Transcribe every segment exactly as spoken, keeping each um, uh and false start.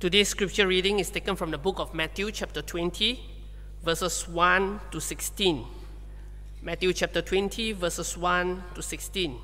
Today's scripture reading is taken from the book of Matthew chapter twenty, verses one to sixteen. Matthew chapter twenty, verses one to sixteen.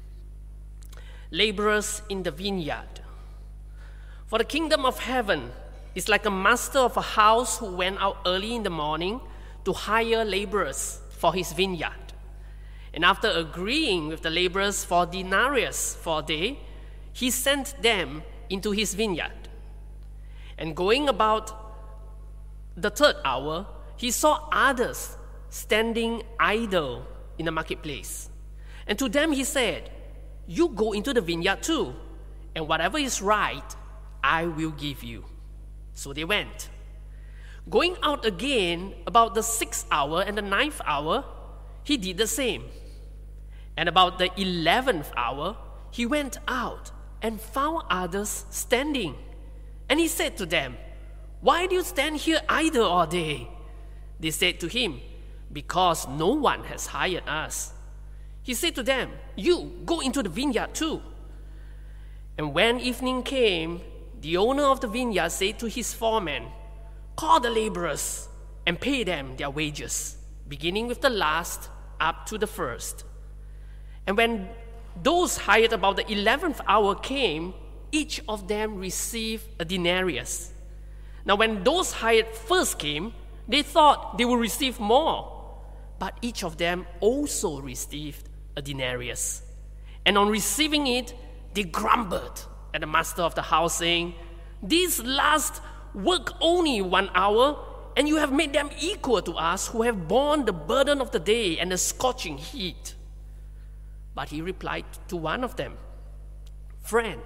Laborers in the vineyard. For the kingdom of heaven is like a master of a house who went out early in the morning to hire laborers for his vineyard. And after agreeing with the laborers for denarius for a day, he sent them into his vineyard. And going about the third hour, he saw others standing idle in the marketplace. And to them he said, "You go into the vineyard too, and whatever is right, I will give you." So they went. Going out again about the sixth hour and the ninth hour, he did the same. And about the eleventh hour, he went out and found others standing. And he said to them, "Why do you stand here idle all day?" They said to him, "Because no one has hired us." He said to them, "You go into the vineyard too." And when evening came, the owner of the vineyard said to his foreman, "Call the laborers and pay them their wages, beginning with the last up to the first." And when those hired about the eleventh hour came, each of them received a denarius. Now when those hired first came, they thought they would receive more, but each of them also received a denarius. And on receiving it, they grumbled at the master of the house, saying, "These last work only one hour, and you have made them equal to us who have borne the burden of the day and the scorching heat." But he replied to one of them, "Friend,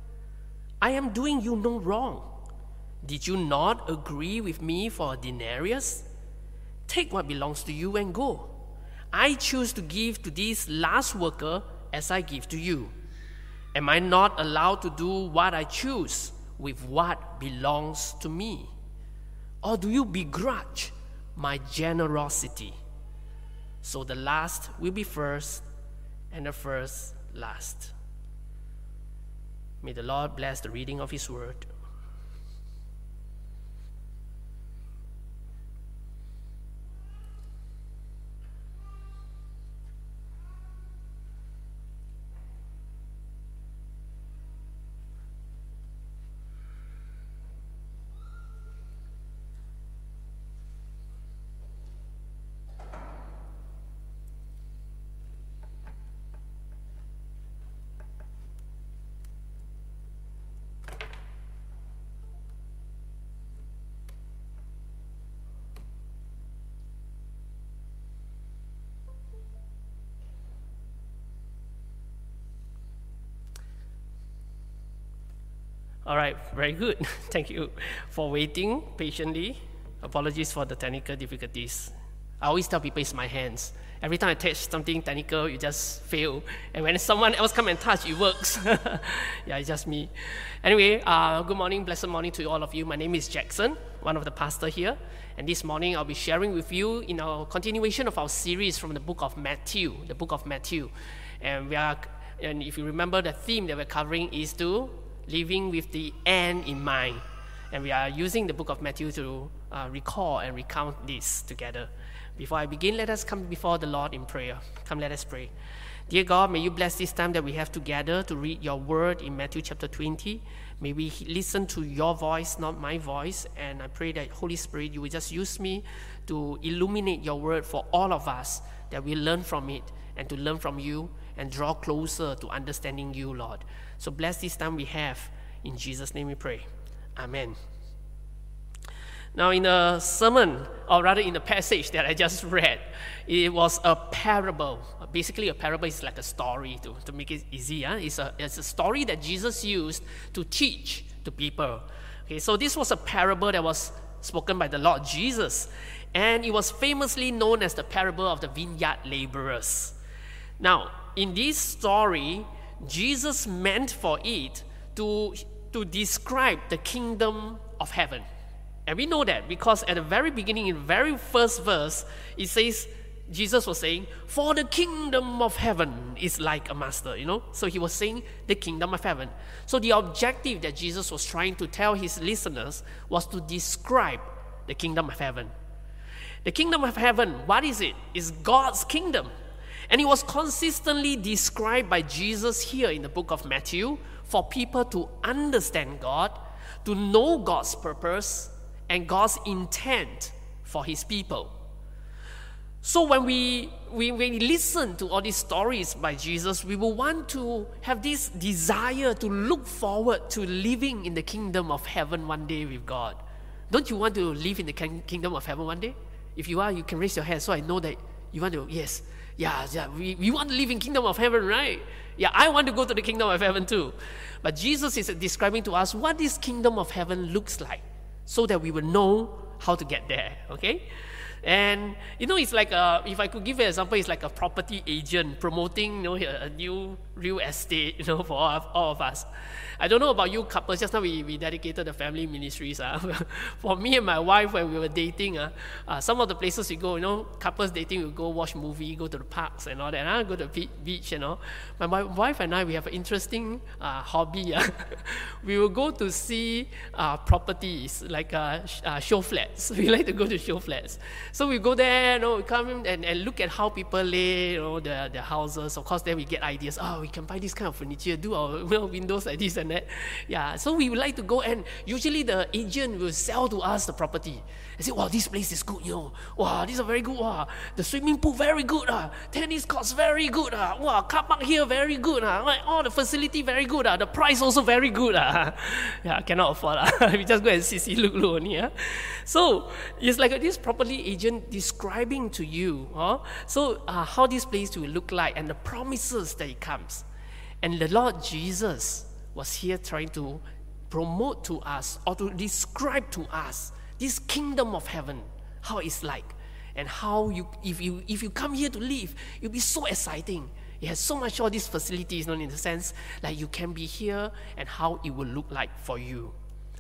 I am doing you no wrong. Did you not agree with me for a denarius? Take what belongs to you and go. I choose to give to this last worker as I give to you. Am I not allowed to do what I choose with what belongs to me? Or do you begrudge my generosity?" So the last will be first, and the first last. May the Lord bless the reading of His word. All right, very good. Thank you for waiting patiently. Apologies for the technical difficulties. I always tell people it's my hands. Every time I touch something technical, you just fail. And when someone else come and touch, it works. Yeah, it's just me. Anyway, uh, good morning, blessed morning to all of you. My name is Jackson, one of the pastors here. And this morning, I'll be sharing with you in our continuation of our series from the book of Matthew, the book of Matthew. And we are, and if you remember, the theme that we're covering is to living with the end in mind. And we are using the book of Matthew to uh, recall and recount this together. Before I begin, let us come before the Lord in prayer. Come, let us pray. Dear God, may you bless this time that we have together to read your word in Matthew chapter twenty. May we listen to your voice, not my voice. And I pray that, Holy Spirit, you will just use me to illuminate your word for all of us, that we learn from it and to learn from you and draw closer to understanding you, Lord. So bless this time we have. In Jesus' name we pray. Amen. Now in a sermon, or rather in the passage that I just read, it was a parable. Basically a parable is like a story, to, to make it easy. Huh? It's, a, it's a story that Jesus used to teach to people. Okay, so this was a parable that was spoken by the Lord Jesus. And it was famously known as the parable of the vineyard laborers. Now, in this story, Jesus meant for it to, to describe the kingdom of heaven. And we know that because at the very beginning, in the very first verse, it says, Jesus was saying, for the kingdom of heaven is like a master, you know. So he was saying the kingdom of heaven. So the objective that Jesus was trying to tell his listeners was to describe the kingdom of heaven. The kingdom of heaven, what is it? It's God's kingdom. And it was consistently described by Jesus here in the book of Matthew for people to understand God, to know God's purpose and God's intent for his people. So when we, we, when we listen to all these stories by Jesus, we will want to have this desire to look forward to living in the kingdom of heaven one day with God. Don't you want to live in the kingdom of heaven one day? If you are, you can raise your hand so I know that you want to, yes, yeah, yeah, we, we want to live in kingdom of heaven, right? Yeah, I want to go to the kingdom of heaven too. But Jesus is describing to us what this kingdom of heaven looks like so that we will know how to get there, okay? And, you know, it's like, a, if I could give an example, it's like a property agent promoting, you know, a, a new real estate, you know, for all of, all of us. I don't know about you couples, just now we, we dedicated the family ministries. Uh. For me and my wife, when we were dating, uh, uh, some of the places we go, you know, couples dating, we go watch movie, go to the parks and all that, uh, go to the beach, you know. My, my wife and I, we have an interesting uh, hobby. Uh. We will go to see uh, properties, like uh, sh- uh, show flats. We like to go to show flats. So we go there, you know, we come in and, and look at how people lay, you know, their, their houses. Of course, then we get ideas. Oh, we can buy this kind of furniture, do our, you know, windows like this and that. Yeah, so we would like to go, and usually the agent will sell to us the property. I say, wow, this place is good, you know. Wow, this is very good. Wow, the swimming pool very good. Uh. Tennis courts very good. Uh. Wow, car park here very good. Uh. Like, all the facility very good. Uh. The price also very good. Uh. Yeah, cannot afford. Uh. We just go and see, see, look, look only. Uh. So it's like this property agent describing to you, uh, so uh, how this place will look like and the promises that it comes. And the Lord Jesus was here trying to promote to us or to describe to us this kingdom of heaven, how it's like, and how you, if you if you come here to live, it'll be so exciting. It has so much all these facilities, you know, in the sense like you can be here and how it will look like for you.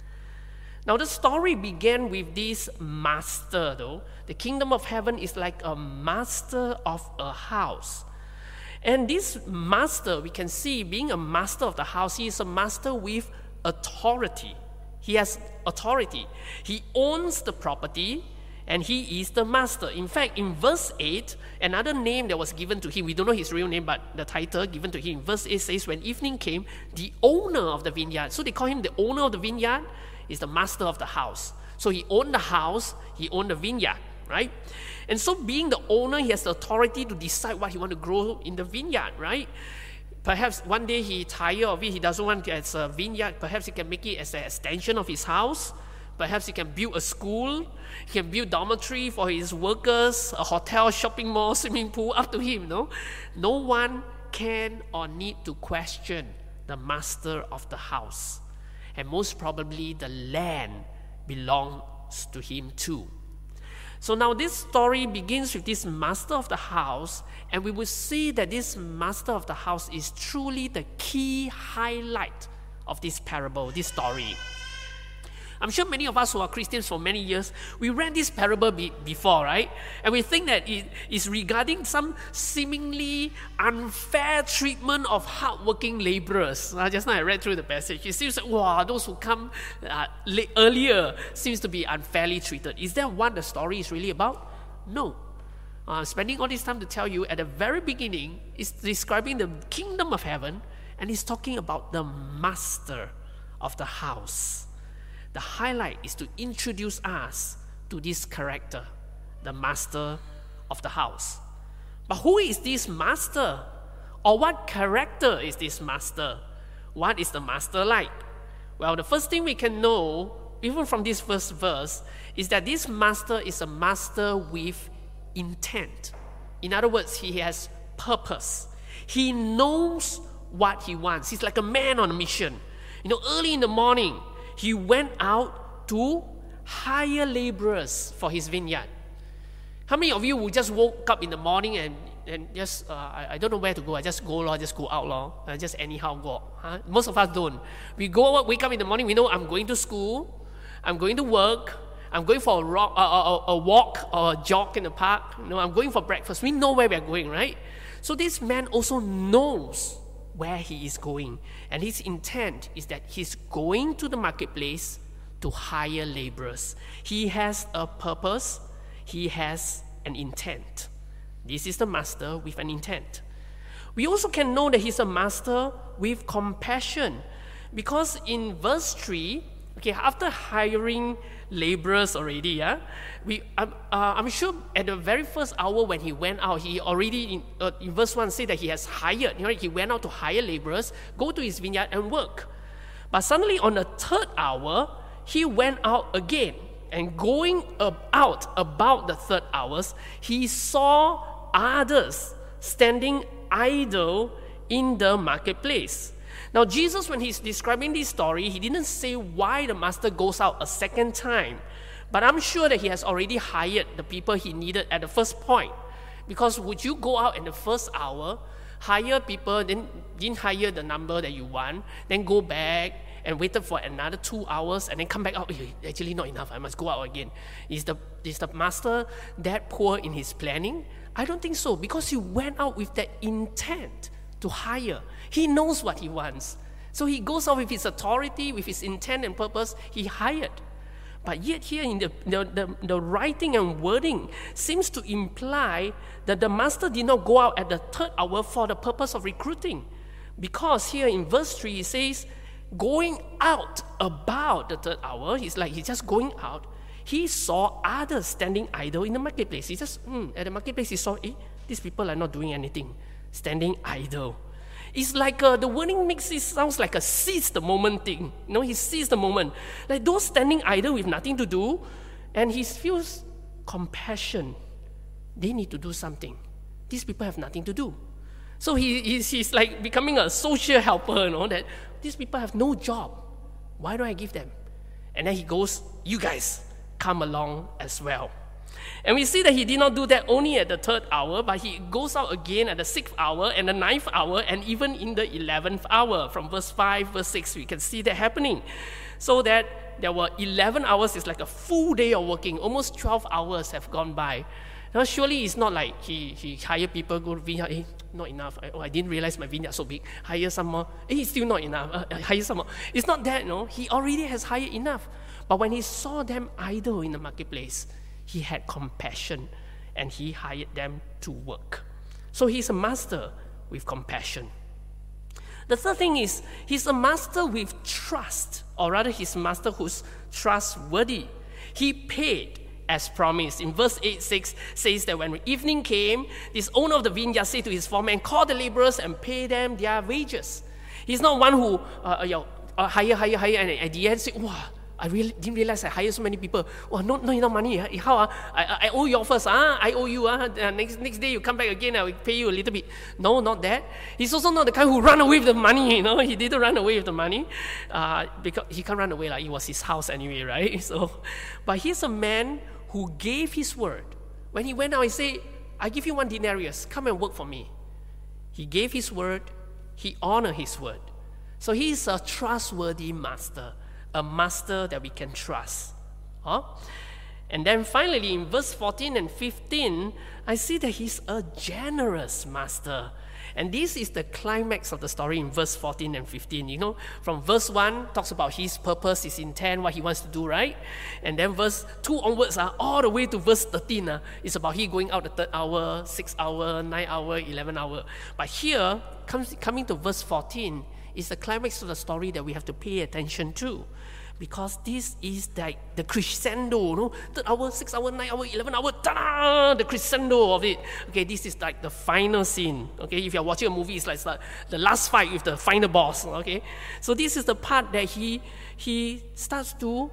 Now the story began with this master, though. The kingdom of heaven is like a master of a house. And this master, we can see, being a master of the house, he is a master with authority. He has authority. He owns the property and he is the master. In fact, in verse eight, another name that was given to him, we don't know his real name, but the title given to him, in verse eight says, when evening came, the owner of the vineyard, so they call him the owner of the vineyard, is the master of the house. So he owned the house, he owned the vineyard, right? And so being the owner, he has the authority to decide what he wants to grow in the vineyard, right? Perhaps one day he tired of it, he doesn't want it as a vineyard, perhaps he can make it as an extension of his house. Perhaps he can build a school, he can build dormitory for his workers, a hotel, shopping mall, swimming pool, up to him, no? No one can or need to question the master of the house. And most probably the land belongs to him too. So now this story begins with this master of the house, and we will see that this master of the house is truly the key highlight of this parable, this story. I'm sure many of us who are Christians for many years, we read this parable be- before, right? And we think that it is regarding some seemingly unfair treatment of hardworking laborers. Uh, just now I read through the passage. It seems like, wow, those who come uh, late, earlier seems to be unfairly treated. Is that what the story is really about? No. Uh, spending all this time to tell you, at the very beginning, it's describing the kingdom of heaven, and it's talking about the master of the house. The highlight is to introduce us to this character, the master of the house. But who is this master? Or what character is this master? What is the master like? Well, the first thing we can know, even from this first verse, is that this master is a master with intent. In other words, he has purpose. He knows what he wants. He's like a man on a mission. You know, early in the morning, he went out to hire laborers for his vineyard. How many of you would just woke up in the morning and, and just, uh, I, I don't know where to go, I just go, lor, just go out, lor, I just anyhow go. Huh? Most of us don't. We go, wake up in the morning, we know I'm going to school, I'm going to work, I'm going for a, rock, a, a, a walk or a jog in the park. You know, I'm going for breakfast. We know where we're going, right? So this man also knows where he is going. And his intent is that he's going to the marketplace to hire laborers. He has a purpose. He has an intent. This is the master with an intent. We also can know that he's a master with compassion. Because in verse three, okay, after hiring laborers already, yeah, we, um, uh, I'm sure at the very first hour when he went out, he already, in, uh, in verse one, said that he has hired, you know, he went out to hire laborers, go to his vineyard and work. But suddenly on the third hour, he went out again. And going out about the third hours, he saw others standing idle in the marketplace. Now, Jesus, when he's describing this story, he didn't say why the master goes out a second time. But I'm sure that he has already hired the people he needed at the first point. Because would you go out in the first hour, hire people, then didn't hire the number that you want, then go back and waited for another two hours and then come back out, oh, actually not enough, I must go out again. Is the, is the master that poor in his planning? I don't think so, because he went out with that intent to hire. He knows what he wants. So he goes out with his authority, with his intent and purpose, he hired. But yet here in the, the, the, the writing and wording seems to imply that the master did not go out at the third hour for the purpose of recruiting. Because here in verse three it says, going out about the third hour, he's like, he's just going out. He saw others standing idle in the marketplace. He just, mm, at the marketplace he saw, eh, these people are not doing anything, standing idle. It's like uh, the wording makes it sounds like a seize the moment thing. You know, he seized the moment. Like those standing idle with nothing to do, and he feels compassion. They need to do something. These people have nothing to do. So he, he's, he's like becoming a social helper, you know, that these people have no job. Why don't I give them? And then he goes, you guys, come along as well. And we see that he did not do that only at the third hour, but he goes out again at the sixth hour and the ninth hour and even in the eleventh hour. From verse five, verse six, we can see that happening. So that there were eleven hours, it's like a full day of working. Almost twelve hours have gone by. Now surely it's not like he, he hired people, go to vineyard, eh, not enough. Oh, I didn't realize my vineyard so big. Hire some more. Eh, it's still not enough. Uh, hire some more. It's not that, no. He already has hired enough. But when he saw them idle in the marketplace, he had compassion and he hired them to work. So he's a master with compassion. The third thing is, he's a master with trust, or rather he's a master who's trustworthy. He paid as promised. In verse eight, six says that when evening came, this owner of the vineyard said to his foreman, call the laborers and pay them their wages. He's not one who uh, you know, uh, hire, hire, hire, and at the end say, wow, I really didn't realize I hired so many people. Well, not, not enough money. Huh? How? Uh? I, I owe you first. Huh? I owe you. Huh? Uh, next, next day you come back again, I will pay you a little bit. No, not that. He's also not the kind who run away with the money. You know, he didn't run away with the money. Uh, because he can't run away. Like, it was his house anyway, right? So, but he's a man who gave his word. When he went out, he said, I give you one denarius. Come and work for me. He gave his word. He honored his word. So he's a trustworthy master. A master that we can trust. Huh? And then finally, in verse fourteen and fifteen, I see that he's a generous master. And this is the climax of the story in verse fourteen and fifteen. You know, from verse one, talks about his purpose, his intent, what he wants to do, right? And then verse two onwards, uh, all the way to verse thirteen, uh, it's about he going out the third hour, sixth hour, ninth hour, eleventh hour. But here, comes, coming to verse fourteen, is the climax of the story that we have to pay attention to. Because this is like the crescendo, no? Third hour, sixth hour, ninth hour, eleventh hour, ta-da! The crescendo of it. Okay, this is like the final scene. Okay, if you're watching a movie, it's like the last fight with the final boss. Okay, so this is the part that he he starts to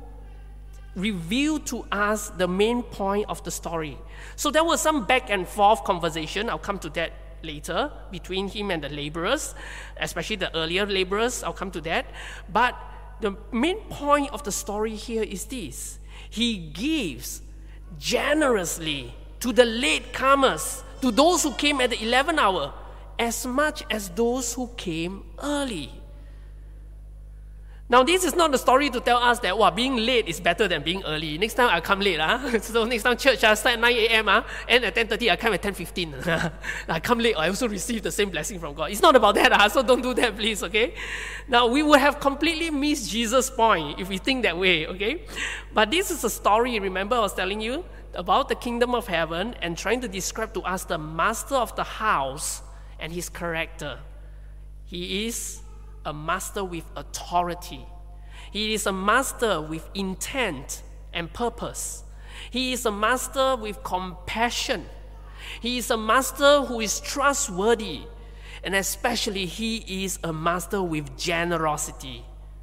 reveal to us the main point of the story. So there was some back and forth conversation. I'll come to that later between him and the laborers, especially the earlier laborers. I'll come to that, but the main point of the story here is this. He gives generously to the latecomers, to those who came at the eleventh hour, as much as those who came early. Now, this is not the story to tell us that, wow, being late is better than being early. Next time I come late. Huh? So next time church, I start at nine a m, huh? And at ten thirty, I come at ten fifteen. I come late, I also receive the same blessing from God. It's not about that, huh? So don't do that, please, okay? Now, we would have completely missed Jesus' point if we think that way, okay? But this is a story, remember I was telling you, about the kingdom of heaven and trying to describe to us the master of the house and his character. He is a master with authority. He is a master with intent and purpose. He is a master with compassion. He is a master who is trustworthy. And especially, he is a master with generosity.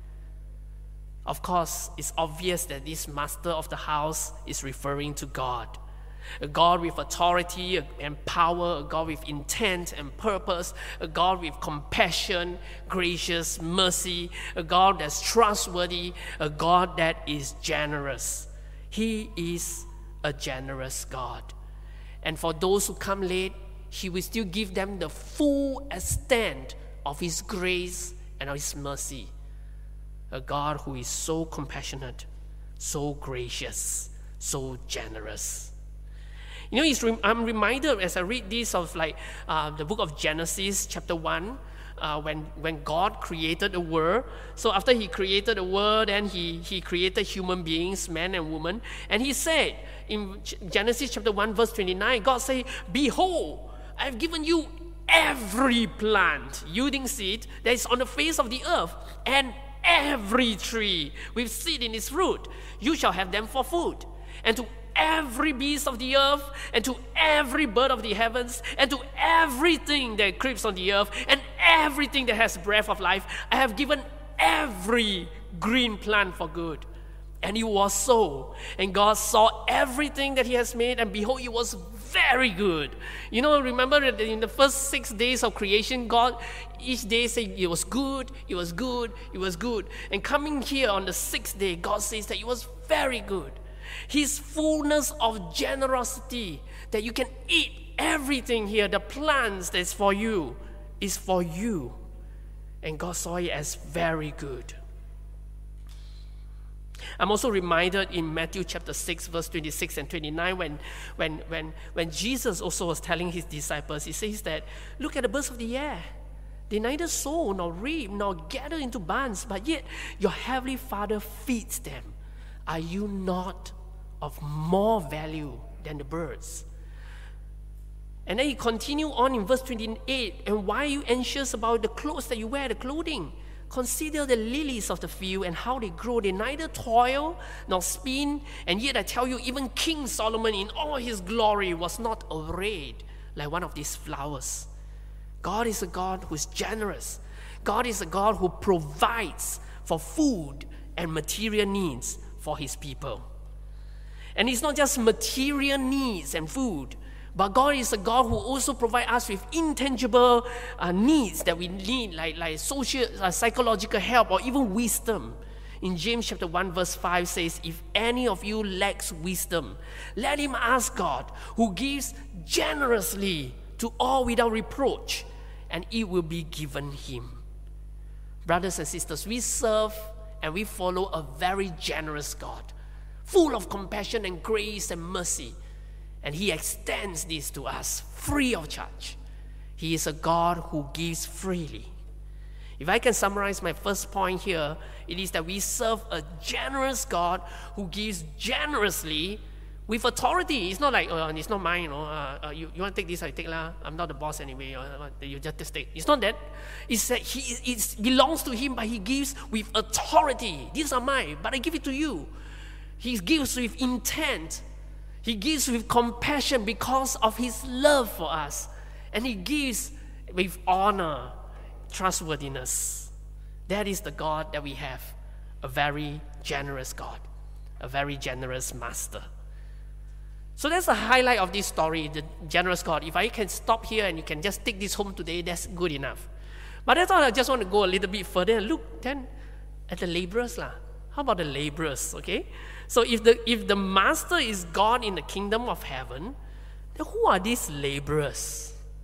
Of course, it's obvious that this master of the house is referring to God. A God with authority and power, a God with intent and purpose, a God with compassion, gracious, mercy, a God that's trustworthy, a God that is generous. He is a generous God. And for those who come late, he will still give them the full extent of his grace and of his mercy. A God who is so compassionate, so gracious, so generous. You know, it's, I'm reminded as I read this of like uh, the book of Genesis chapter one, uh, when, when God created the world. So after he created the world, then he, he created human beings, man and woman. And he said in Genesis chapter one verse twenty-nine, God said, "Behold, I have given you every plant yielding seed that is on the face of the earth, and every tree with seed in its fruit. You shall have them for food. And to every beast of the earth, and to every bird of the heavens, and to everything that creeps on the earth, and everything that has breath of life, I have given every green plant for good." And it was so. And God saw everything that he has made, and behold, it was very good. You know, remember that in the first six days of creation, God each day said it was good, it was good, it was good. And coming here on the sixth day, God says that it was very good. His fullness of generosity, that you can eat everything here, the plants that's for you, is for you. And God saw it as very good. I'm also reminded in Matthew chapter six, verse twenty-six and twenty-nine, when, when, when, when Jesus also was telling his disciples, he says that, "Look at the birds of the air. They neither sow nor reap nor gather into barns, but yet your heavenly Father feeds them. Are you not of more value than the birds?" And then he continued on in verse twenty-eight, "And why are you anxious about the clothes that you wear, the clothing? Consider the lilies of the field and how they grow. They neither toil nor spin. And yet I tell you, even King Solomon in all his glory was not arrayed like one of these flowers." God is a God who is generous. God is a God who provides for food and material needs for his people. And it's not just material needs and food, but God is a God who also provides us with intangible uh, needs that we need, like, like social, uh, psychological help, or even wisdom. In James chapter one verse five says, "If any of you lacks wisdom, let him ask God, who gives generously to all without reproach, and it will be given him." Brothers and sisters, we serve and we follow a very generous God, full of compassion and grace and mercy. And he extends this to us free of charge. He is a God who gives freely. If I can summarize my first point here, it is that we serve a generous God who gives generously with authority. It's not like, oh, it's not mine, you know, uh, uh, you, you want to take this, I take lah. I'm not the boss anyway, uh, you just take. It's not that. It's that he, it belongs to him, but he gives with authority. These are mine, but I give it to you. He gives with intent. He gives with compassion because of his love for us. And he gives with honor, trustworthiness. That is the God that we have. A very generous God. A very generous master. So that's the highlight of this story, the generous God. If I can stop here and you can just take this home today, that's good enough. But that's all. I just want to go a little bit further and look then at the laborers lah. How about the laborers, okay? So if the, if the master is God in the kingdom of heaven, then who are these laborers?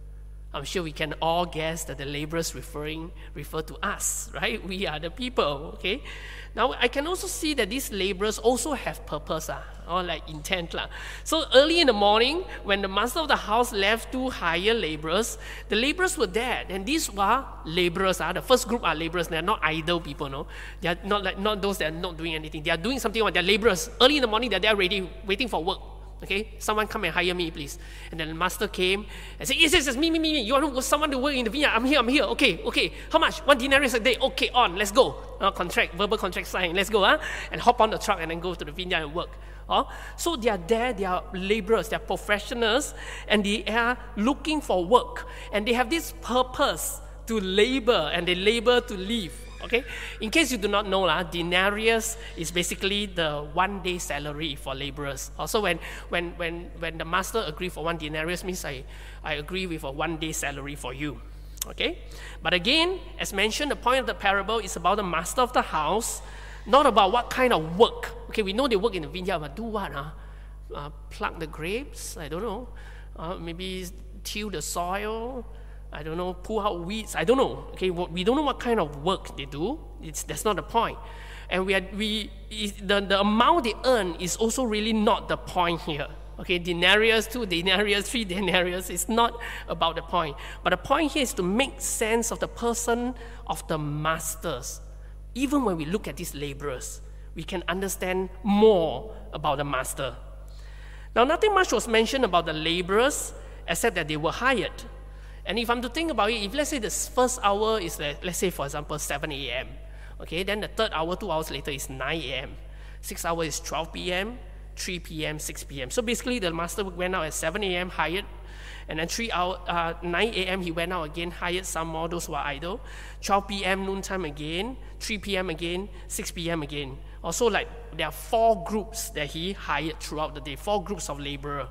I'm sure we can all guess that the laborers referring refer to us, right? We are the people, okay? Now, I can also see that these laborers also have purpose, ah, or like intent. lah. So early in the morning, when the master of the house left to hire laborers, the laborers were there. And these were laborers. Ah. The first group are laborers. They are not idle people, no? They are not, like, not those that are not doing anything. They are doing something. They are laborers. Early in the morning, they are there ready, waiting for work. Okay, someone come and hire me, please. And then the master came and said, yes, yes, yes, me, me, me, me. You want someone to work in the vineyard? I'm here, I'm here. Okay, okay. How much? One denarius a day. Okay, on, let's go. Uh, contract, verbal contract sign. Let's go, huh? And hop on the truck and then go to the vineyard and work. Uh, so they are there, they are laborers, they are professionals, and they are looking for work. And they have this purpose to labor, and they labor to live. Okay, in case you do not know, lah, denarius is basically the one day salary for laborers. Also, when when when when the master agree for one denarius, means I I agree with a one day salary for you. Okay, but again, as mentioned, the point of the parable is about the master of the house, not about what kind of work. Okay, we know they work in the vineyard, but do what? Huh? Uh, pluck the grapes? I don't know. Uh, maybe till the soil. I don't know, pull out weeds, I don't know. Okay, we don't know what kind of work they do. It's, that's not the point. And we, are, we the, the amount they earn is also really not the point here. Okay, denarius, two denarius, three denarius, it's not about the point. But the point here is to make sense of the person of the masters. Even when we look at these laborers, we can understand more about the master. Now, nothing much was mentioned about the laborers except that they were hired. And if I'm to think about it, if let's say the first hour is, like, let's say for example, seven a m, okay, then the third hour, two hours later, is nine a m Sixth hour is twelve p m, three p m, six p m So basically, the master went out at seven a m, hired, and then three hour, uh, nine a m he went out again, hired some more, those who are idle. twelve p m noontime again, three p m again, six p m again. Also, like, there are four groups that he hired throughout the day, four groups of laborers.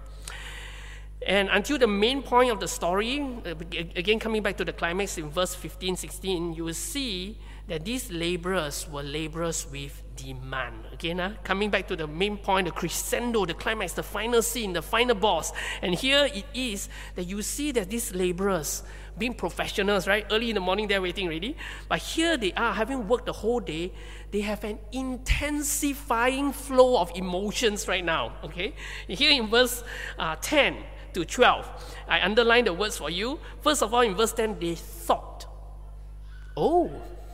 And until the main point of the story, again coming back to the climax in verse fifteen, sixteen, you will see that these laborers were laborers with demand. Again, uh, coming back to the main point, the crescendo, the climax, the final scene, the final boss. And here it is that you see that these laborers, being professionals, right? Early in the morning, they're waiting ready. But here they are, having worked the whole day, they have an intensifying flow of emotions right now, okay? Here in verse uh, ten to twelve, I underline the words for you. First of all, in verse ten, they thought. Oh.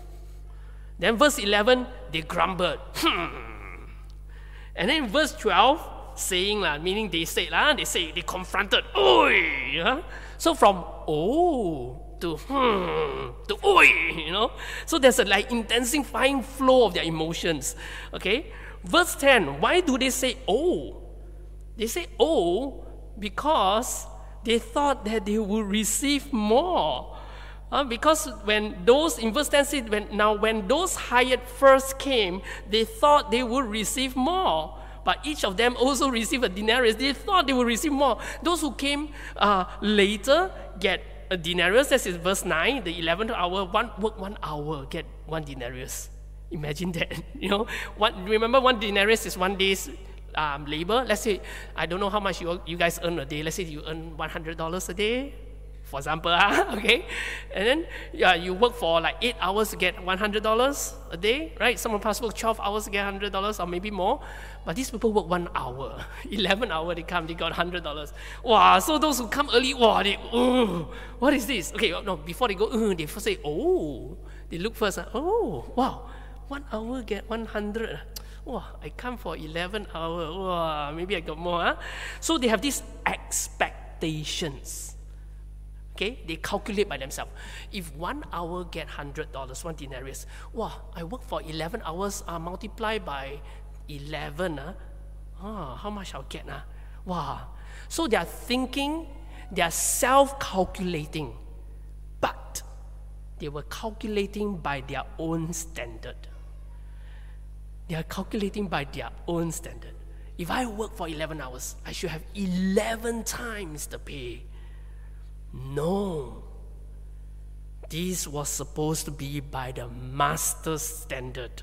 Then verse eleven, they grumbled. Hmm. And then in verse twelve, saying, lah, meaning they said, lah, they say, they confronted. Oi! Huh? So from oh to hmm to oi, you know. So there's a like intensifying flow of their emotions. Okay? Verse ten, why do they say oh? They say oh because they thought that they would receive more. Uh, because when those, in verse ten said, when, now when those hired first came, they thought they would receive more. But each of them also received a denarius. They thought they would receive more. Those who came uh, later get a denarius. That's in verse nine, the eleventh hour, one work one hour, get one denarius. Imagine that. You know, one, remember one denarius is one day's um, labor. Let's say, I don't know how much you, you guys earn a day. Let's say you earn one hundred dollars a day, for example, okay? And then yeah, you work for like eight hours to get one hundred dollars a day, right? Some of us work twelve hours to get one hundred dollars or maybe more. But these people work one hour. eleven hours they come, they got one hundred dollars. Wow, so those who come early, wow, they, oh, what is this? Okay, no, before they go, uh, they first say, oh. They look first, uh, oh, wow, one hour get one hundred. Wow, I come for eleven hours. Wow, maybe I got more. Huh? So they have these expectations. Okay, they calculate by themselves. If one hour get one hundred dollars, one denarius, wow, I work for eleven hours, uh, multiply by eleven, uh, ah, how much I'll get? Uh? Wow. So they are thinking, they are self-calculating, but they were calculating by their own standard. They are calculating by their own standard. If I work for eleven hours, I should have eleven times the pay. No. This was supposed to be by the master's standard.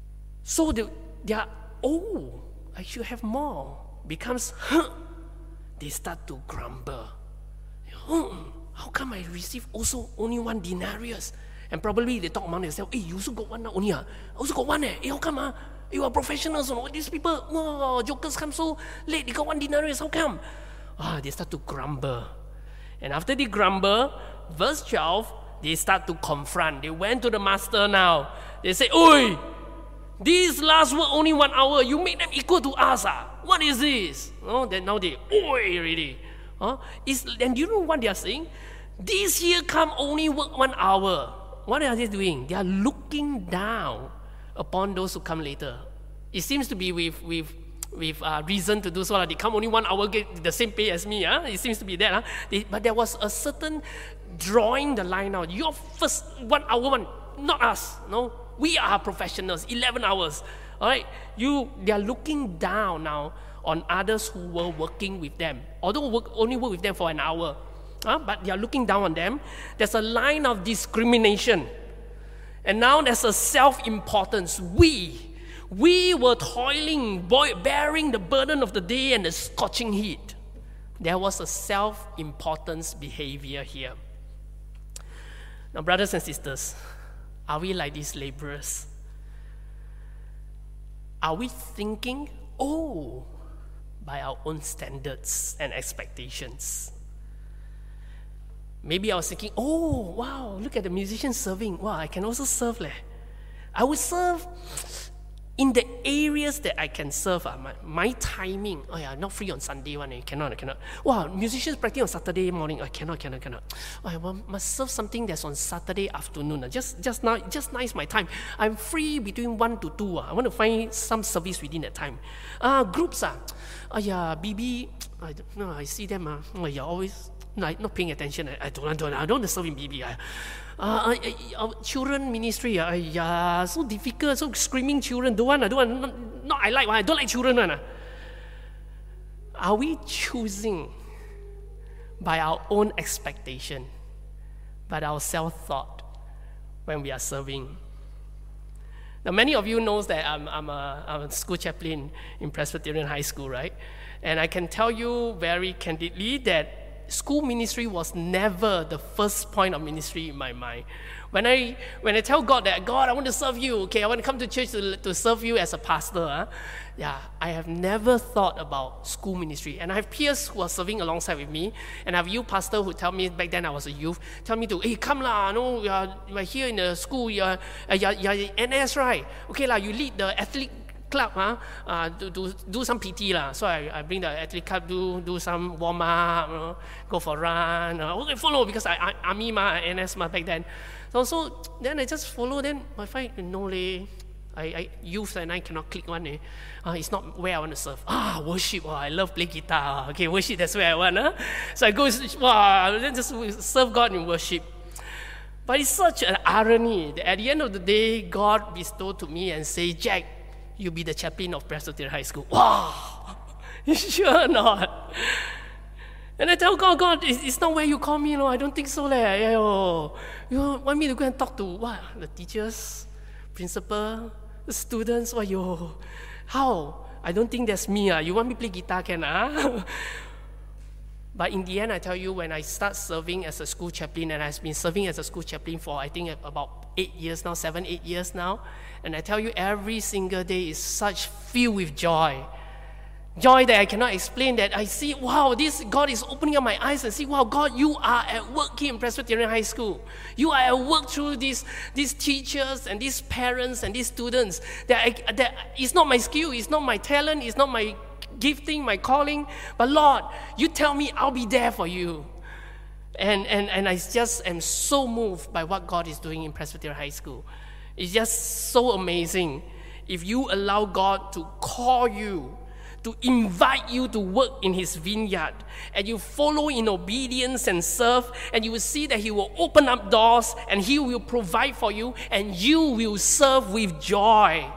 So they, they are, oh, I should have more. Becomes, huh. they start to grumble. Oh, how come I receive also only one denarius? And probably they talk among themselves, hey, you also got one now only, ah? I also got one, eh? Hey, how come, ah? You are professionals, you know? These people, oh, jokers come so late, they got one denarius, how come? Ah, they start to grumble. And after they grumble, verse twelve, they start to confront. They went to the master now. They say, oi, these last work only one hour, you make them equal to us, ah? What is this? Oh, then now they, oi, already. Huh? Is, and do you know what they are saying? This here come only work one hour. What are they doing? They are looking down upon those who come later. It seems to be with with with uh, reason to do so. They come only one hour, get the same pay as me. Huh? It seems to be that. Huh? They, but there was a certain drawing the line out. Your first one hour one, not us. No, we are professionals. Eleven hours. All right. You. They are looking down now on others who were working with them. Although work, only work with them for an hour. Huh? But they are looking down on them. There's a line of discrimination. And now there's a self-importance. We, we were toiling, boy, bearing the burden of the day and the scorching heat. There was a self-importance behavior here. Now, brothers and sisters, are we like these laborers? Are we thinking, oh, by our own standards and expectations? Maybe I was thinking, oh, wow, look at the musicians serving. Wow, I can also serve. Leh. I will serve in the areas that I can serve. Uh, my, my timing, oh yeah, not free on Sunday one. I cannot, I cannot. Wow, musicians practicing on Saturday morning. I cannot, cannot, cannot. Oh, I must serve something that's on Saturday afternoon. Uh. Just, just now, just nice my time. I'm free between one to two. Uh. I want to find some service within that time. Uh, groups, uh. oh yeah, B B, I, no, I see them. Uh. Oh yeah, always... No, not paying attention. I, I don't want to. I don't want to serve in B B. I, uh, I, I, children ministry. Uh, yeah, so difficult. So screaming children. Don't want. I don't want. Not, not I like. I don't like children. Uh. Are we choosing by our own expectation, by our self-thought, when we are serving? Now, many of you knows that I'm, I'm, a, I'm a school chaplain in Presbyterian High School, right? And I can tell you very candidly that school ministry was never the first point of ministry in my mind. When I when I tell God that, God, I want to serve you, okay, I want to come to church to, to serve you as a pastor, huh? yeah, I have never thought about school ministry. And I have peers who are serving alongside with me, and I have youth pastor who tell me, back then I was a youth, tell me to, hey, come lah, no, you are, you are here in the school, you are, you are, you are in N S, right? Okay lah, you lead the athlete club, huh? uh, to, to do some P T lah. So I, I bring the athlete club, do do some warm up, you know, go for a run. Uh, okay, follow because I, I army ma, N S ma back then. So so then I just follow. Then I find no leh, I, I youth and I cannot click one. Eh. Uh, it's not where I want to serve. Ah, worship. Oh, I love play guitar. Okay, worship. That's where I want. Huh? So I go. Wow, then just serve God in worship. But it's such an irony that at the end of the day, God bestowed to me and say, Jack, you be the chaplain of Presbyterian High School. Wow! You sure not? And I tell God, God, it's, it's not where you call me, no. I don't think so. Leh. You want me to go and talk to what? The teachers, principal, the students? What, yo? How? I don't think that's me. Uh. You want me to play guitar, can uh? But in the end, I tell you, when I start serving as a school chaplain, and I've been serving as a school chaplain for, I think, about eight years now, seven, eight years now, and I tell you, every single day is such filled with joy. Joy that I cannot explain, that I see, wow, this God is opening up my eyes and see, wow, God, you are at work here in Presbyterian High School. You are at work through these, these teachers and these parents and these students. That, I, that it's not my skill, it's not my talent, it's not my gifting, my calling, but Lord, you tell me I'll be there for you. And, and, and I just am so moved by what God is doing in Presbyterian High School. It's just so amazing. If you allow God to call you, to invite you to work in His vineyard, and you follow in obedience and serve, and you will see that He will open up doors, and He will provide for you, and you will serve with joy.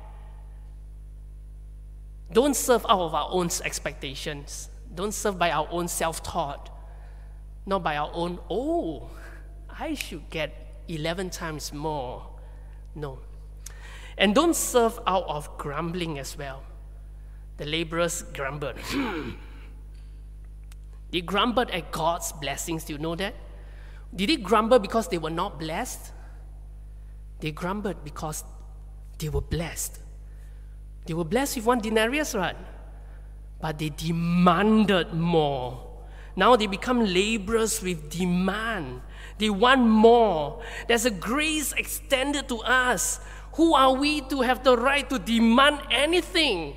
Don't serve out of our own expectations. Don't serve by our own self-thought. Not by our own, oh, I should get eleven times more. No. And don't serve out of grumbling as well. The laborers grumbled. They grumbled at God's blessings. Do you know that? Did they grumble because they were not blessed? They grumbled because they were blessed. They were blessed with one denarius, right? But they demanded more. Now they become laborers with demand. They want more. There's a grace extended to us. Who are we to have the right to demand anything?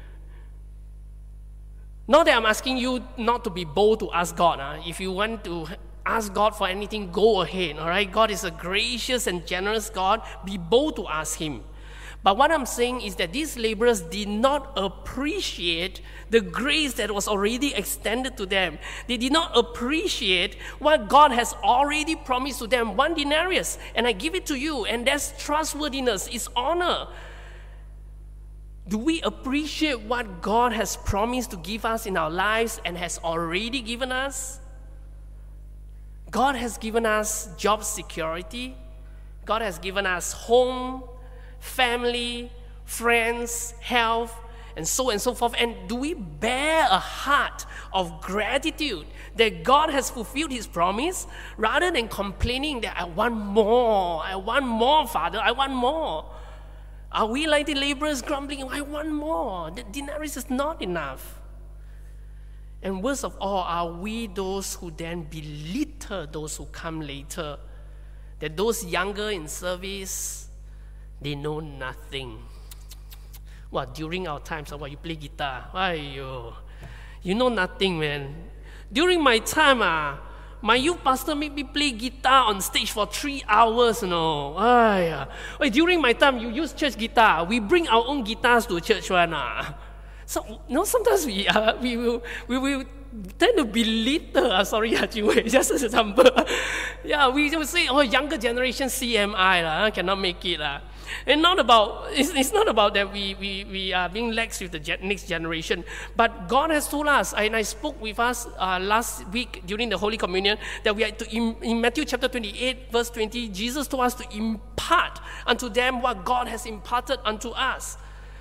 Not that I'm asking you not to be bold to ask God. Huh? If you want to ask God for anything, go ahead. All right? God is a gracious and generous God. Be bold to ask Him. But what I'm saying is that these laborers did not appreciate the grace that was already extended to them. They did not appreciate what God has already promised to them. One denarius, and I give it to you, and that's trustworthiness, it's honor. Do we appreciate what God has promised to give us in our lives and has already given us? God has given us job security. God has given us home, family, friends, health, and so and so forth. And do we bear a heart of gratitude that God has fulfilled His promise rather than complaining that I want more, I want more, Father, I want more? Are we like the laborers grumbling, I want more, the denarius is not enough? And worst of all, are we those who then belittle those who come later? That those younger in service, they know nothing. What, during our times, what, you play guitar? Aiyo, you know nothing, man. During my time, ah, my youth pastor made me play guitar on stage for three hours, you know. Aiya. Wait, during my time, you use church guitar. We bring our own guitars to church one. Ah. So, you know, sometimes we, uh, we, will, we will tend to belittle, uh, sorry, uh, just as an example. Yeah, we will say, oh, younger generation C M I, uh, cannot make it. Uh. And not about, it's, it's not about that we, we, we are being lax with the gen- next generation, but God has told us, and I spoke with us uh, last week during the Holy Communion, that we are to, in, in Matthew chapter twenty-eight, verse twenty, Jesus told us to impart unto them what God has imparted unto us.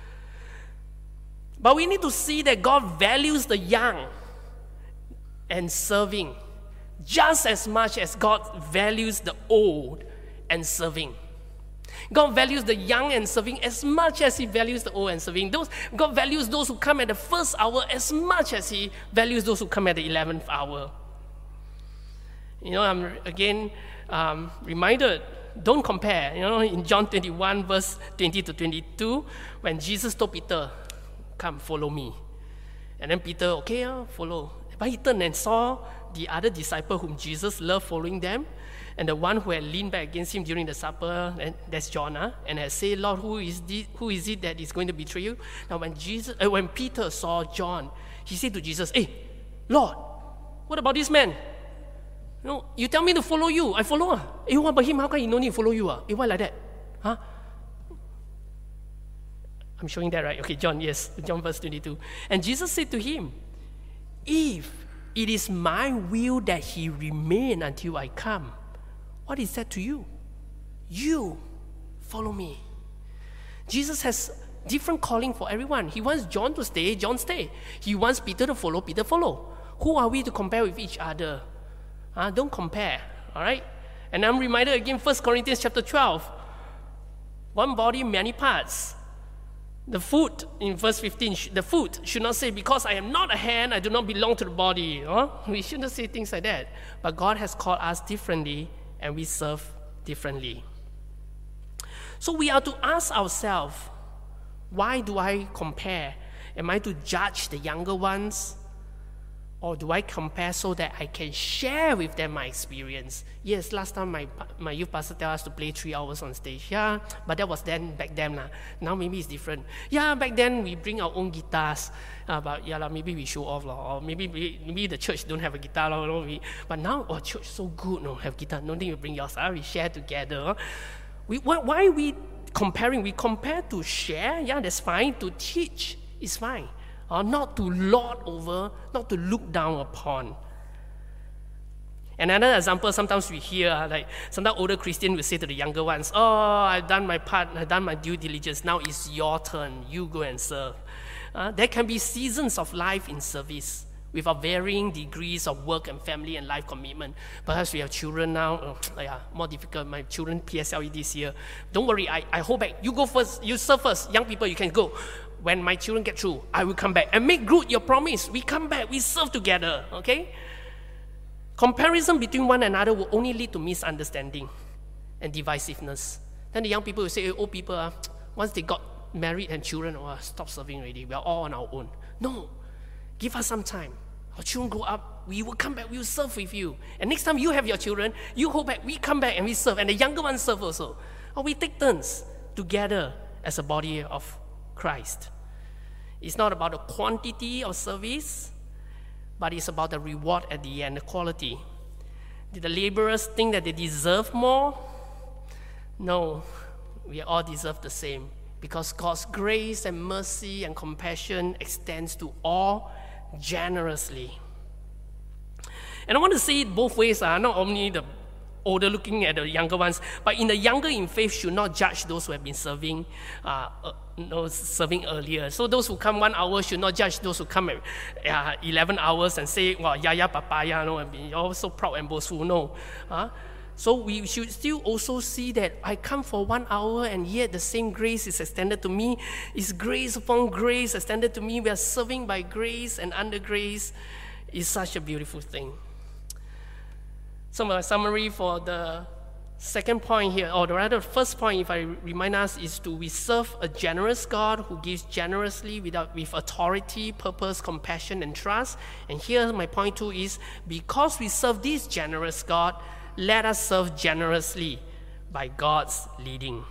But we need to see that God values the young and serving just as much as God values the old and serving. God values the young and serving as much as He values the old and serving. Those, God values those who come at the first hour as much as He values those who come at the eleventh hour. You know, I'm again um, reminded, don't compare. You know, in John twenty-one, verse twenty to twenty-two, when Jesus told Peter, come, follow me. And then Peter, okay, uh, follow. But he turned and saw the other disciple whom Jesus loved following them, and the one who had leaned back against Him during the supper, and that's John, uh, and had said, Lord, who is, this, who is it that is going to betray you? Now when Jesus, uh, when Peter saw John, he said to Jesus, hey, Lord, what about this man? No, you tell me to follow you, I follow. Uh. Hey, what about him? How come he no need to follow you? Uh? Hey, why like that? Huh? I'm showing that, right? Okay, John, yes, John verse twenty-two. And Jesus said to him, if it is my will that he remain until I come, what is that to you? You follow me. Jesus has different calling for everyone. He wants John to stay, John stay. He wants Peter to follow, Peter follow. Who are we to compare with each other? Uh, don't compare, all right? And I'm reminded again, First Corinthians chapter twelve. One body, many parts. The foot, in verse fifteen, the foot should not say, because I am not a hand, I do not belong to the body. Huh? We shouldn't say things like that. But God has called us differently, and we serve differently. So we are to ask ourselves, why do I compare? Am I to judge the younger ones? Or do I compare so that I can share with them my experience? Yes, last time my my youth pastor tell us to play three hours on stage. Yeah, but that was then, back then. Lah. Now maybe it's different. Yeah, back then we bring our own guitars. Uh, but yeah, lah, maybe we show off. Lah. Or maybe, maybe maybe the church don't have a guitar. Lah, you know, we, but now, oh, church so good, no, have guitar. No need to bring yours. Uh, we share together. We, why, why are we comparing? We compare to share. Yeah, that's fine. To teach is fine. Or not to lord over, not to look down upon. Another example, sometimes we hear, like, sometimes older Christians will say to the younger ones, oh, I've done my part, I've done my due diligence, now it's your turn, you go and serve. Uh, there can be seasons of life in service with our varying degrees of work and family and life commitment. Perhaps we have children now, oh, yeah, more difficult. My children P S L E this year. Don't worry, I, I hold back. You go first, you serve first. Young people, you can go. When my children get through, I will come back. And make good your promise. We come back, we serve together, okay? Comparison between one another will only lead to misunderstanding and divisiveness. Then the young people will say, oh, old people, uh, once they got married and children, oh, stop serving already. We are all on our own. No. Give us some time. Our children grow up, we will come back, we will serve with you. And next time you have your children, you hold back, we come back and we serve. And the younger ones serve also. Or we take turns together as a body of Christ. It's not about the quantity of service, but it's about the reward at the end, the quality. Did the laborers think that they deserve more? No, we all deserve the same. Because God's grace and mercy and compassion extends to all generously. And I want to say it both ways, uh, not only the older looking at the younger ones, but in the younger in faith should not judge those who have been serving uh, uh, no, serving earlier. So those who come one hour should not judge those who come at uh, eleven hours and say, well, yaya papaya, no, and be all so proud and boastful. No. Uh, So we should still also see that I come for one hour and yet the same grace is extended to me. It's grace upon grace extended to me. We are serving by grace and under grace. Is such a beautiful thing. So my summary for the second point here, or rather the first point, if I remind us, is to we serve a generous God who gives generously without, with authority, purpose, compassion, and trust. And here my point two is, because we serve this generous God, let us serve generously by God's leading.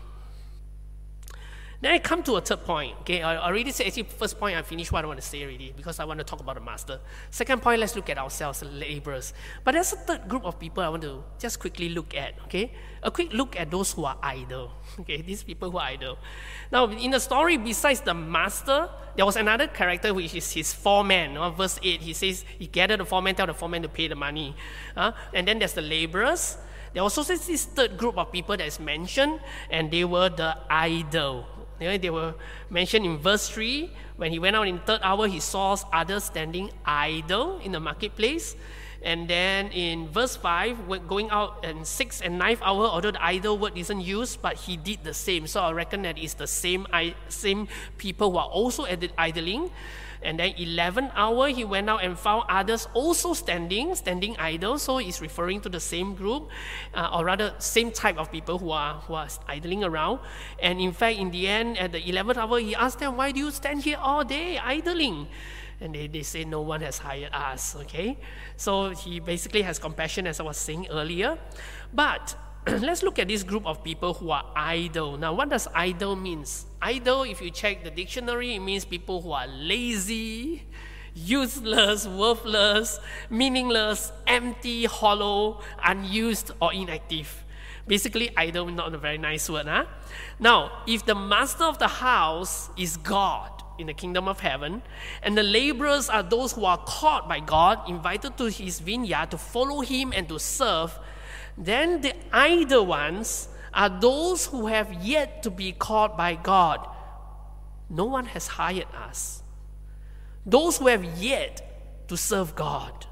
Then I come to a third point. Okay, I already said, actually, first point I finished what I want to say already because I want to talk about the master. Second point, let's look at ourselves, the laborers. But there's a third group of people I want to just quickly look at. Okay, a quick look at those who are idle. Okay, these people who are idle. Now, in the story, besides the master, there was another character which is his foreman. Uh, verse eight, he says he gathered the foreman, tell the foreman to pay the money. Uh, and then there's the laborers. There was also this third group of people that is mentioned, and they were the idle. They were mentioned in verse three. When he went out in the third hour, he saw others standing idle in the marketplace. And then in verse five, going out in sixth and ninth hour, although the idle word isn't used, but he did the same. So I reckon that it's the same, same people who are also idling. And then eleventh hour, he went out and found others also standing, standing idle. So he's referring to the same group, uh, or rather same type of people who are, who are idling around. And in fact, in the end, at the eleventh hour, he asked them, why do you stand here all day idling? And they, they say, no one has hired us, okay? So he basically has compassion, as I was saying earlier. But let's look at this group of people who are idle. Now, what does idle mean? Idle, if you check the dictionary, it means people who are lazy, useless, worthless, meaningless, empty, hollow, unused, or inactive. Basically, idle is not a very nice word. Huh? Now, if the master of the house is God in the kingdom of heaven, and the laborers are those who are called by God, invited to his vineyard to follow him and to serve, then the idle ones are those who have yet to be called by God. No one has hired us. Those who have yet to serve God.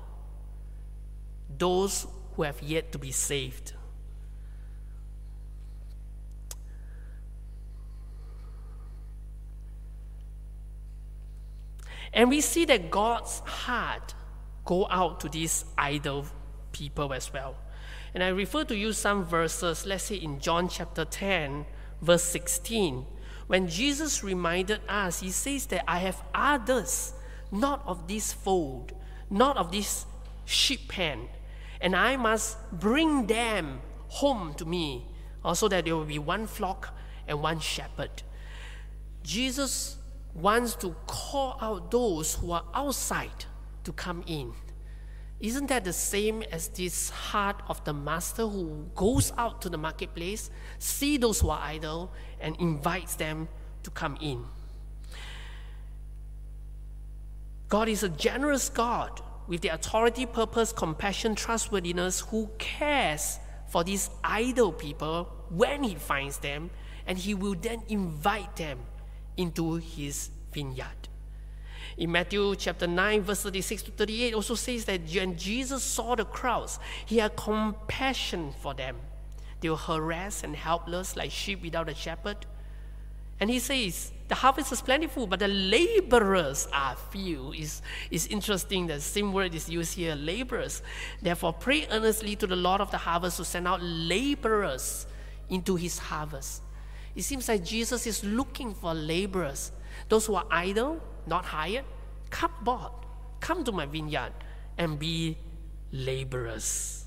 Those who have yet to be saved. And we see that God's heart go out to these idle people as well. And I refer to you some verses, let's say in John chapter ten, verse sixteen. When Jesus reminded us, he says that I have others, not of this fold, not of this sheep pen, and I must bring them home to me, also that there will be one flock and one shepherd. Jesus wants to call out those who are outside to come in. Isn't that the same as this heart of the master who goes out to the marketplace, see those who are idle, and invites them to come in? God is a generous God with the authority, purpose, compassion, trustworthiness, who cares for these idle people when he finds them, and he will then invite them into his vineyard. In Matthew chapter nine, verse thirty-six to thirty-eight, also says that when Jesus saw the crowds, he had compassion for them. They were harassed and helpless like sheep without a shepherd. And he says, the harvest is plentiful, but the laborers are few. It's, it's interesting, the same word is used here, laborers. Therefore, pray earnestly to the Lord of the harvest to send out laborers into his harvest. It seems like Jesus is looking for laborers. Those who are idle, not hired, come aboard, come to my vineyard and be laborers.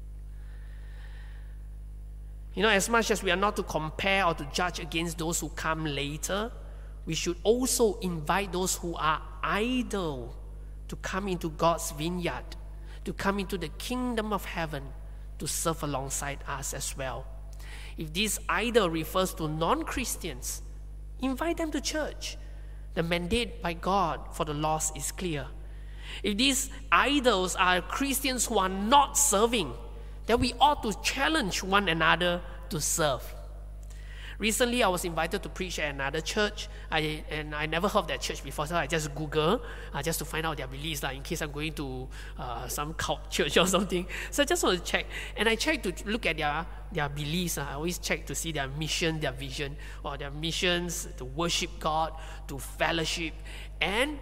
You know, as much as we are not to compare or to judge against those who come later, we should also invite those who are idle to come into God's vineyard, to come into the kingdom of heaven, to serve alongside us as well. If this idle refers to non-Christians, invite them to church. The mandate by God for the lost is clear. If these idols are Christians who are not serving, then we ought to challenge one another to serve. Recently, I was invited to preach at another church, I, and I never heard of that church before, so I just Google uh, just to find out their beliefs, uh, in case I'm going to uh, some cult church or something. So I just want to check, and I checked to look at their, their beliefs. Uh, I always check to see their mission, their vision, or their missions to worship God, to fellowship, and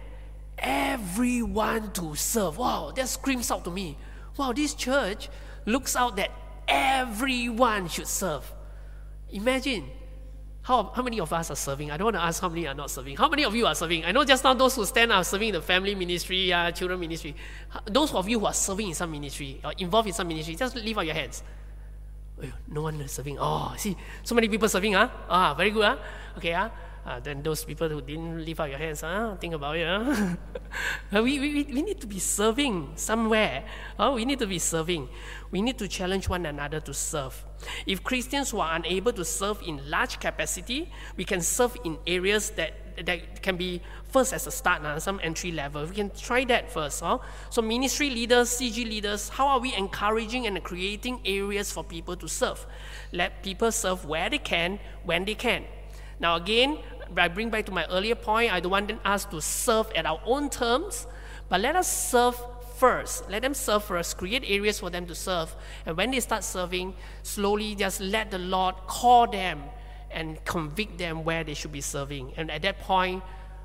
everyone to serve. Wow, that screams out to me. Wow, this church looks out that everyone should serve. Imagine. How, how many of us are serving? I don't want to ask how many are not serving. How many of you are serving? I know just now those who stand are serving the family ministry, uh, children ministry. Those of you who are serving in some ministry, or involved in some ministry, just leave out your hands. Oh, no one is serving. Oh, see, so many people serving, huh? Ah, very good, huh? Okay, huh? Uh, then those people who didn't leave out your hands, huh? Think about it, huh? we, we, we need to be serving somewhere. Oh, we need to be serving. We need to challenge one another to serve. If Christians who are unable to serve in large capacity, we can serve in areas that, that can be first as a start, uh, some entry level. We can try that first. Huh? So ministry leaders, C G leaders, how are we encouraging and creating areas for people to serve? Let people serve where they can, when they can. Now again, I bring back to my earlier point, I don't want us to serve at our own terms, but let us serve first. Let them serve first, create areas for them to serve. And when they start serving, slowly just let the Lord call them and convict them where they should be serving. And at that point,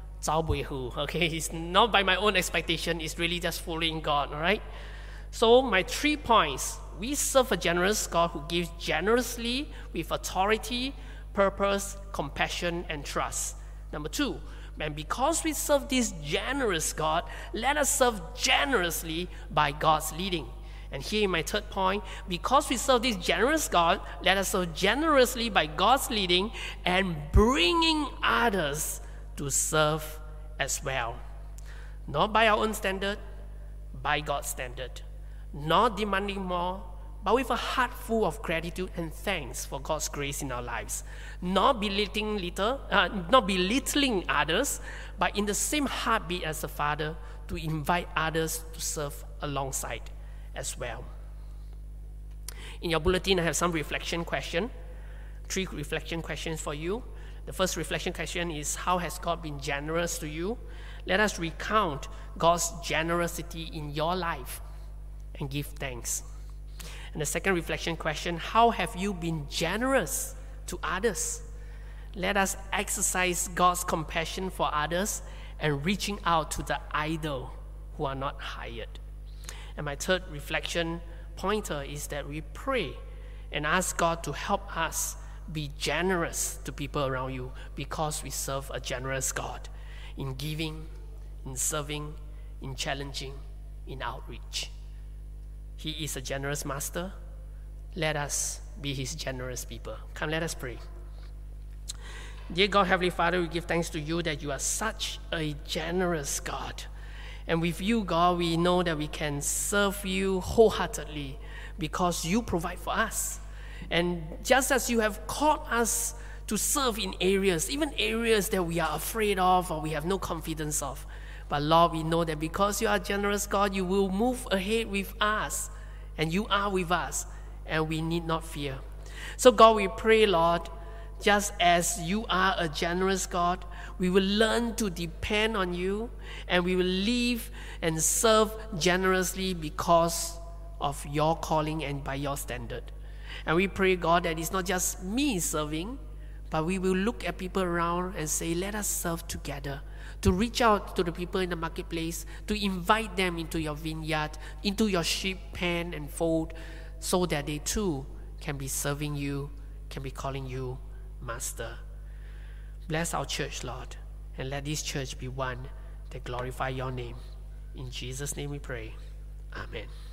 okay, it's not by my own expectation, it's really just following God, all right? So my three points. We serve a generous God who gives generously with authority, purpose, compassion, and trust. Number two, and because we serve this generous God, let us serve generously by God's leading. And here in my third point, because we serve this generous God, let us serve generously by God's leading and bringing others to serve as well. Not by our own standard, by God's standard. Not demanding more, but with a heart full of gratitude and thanks for God's grace in our lives. Not belittling, little, uh, not belittling others, but in the same heartbeat as the Father, to invite others to serve alongside as well. In your bulletin, I have some reflection question, three reflection questions for you. The first reflection question is, how has God been generous to you? Let us recount God's generosity in your life and give thanks. And the second reflection question, how have you been generous to others? Let us exercise God's compassion for others and reaching out to the idle who are not hired. And my third reflection pointer is that we pray and ask God to help us be generous to people around you, because we serve a generous God in giving, in serving, in challenging, in outreach. He is a generous master. Let us be his generous people. Come, let us pray. Dear God, Heavenly Father, we give thanks to you that you are such a generous God. And with you, God, we know that we can serve you wholeheartedly because you provide for us. And just as you have called us to serve in areas, even areas that we are afraid of or we have no confidence of, but Lord, we know that because you are generous, God, you will move ahead with us. And you are with us. And we need not fear. So God, we pray, Lord, just as you are a generous God, we will learn to depend on you, and we will live and serve generously because of your calling and by your standard. And we pray, God, that it's not just me serving, but we will look at people around and say, let us serve together, to reach out to the people in the marketplace, to invite them into your vineyard, into your sheep pen and fold, so that they too can be serving you, can be calling you Master. Bless our church, Lord, and let this church be one that glorify your name. In Jesus' name we pray. Amen.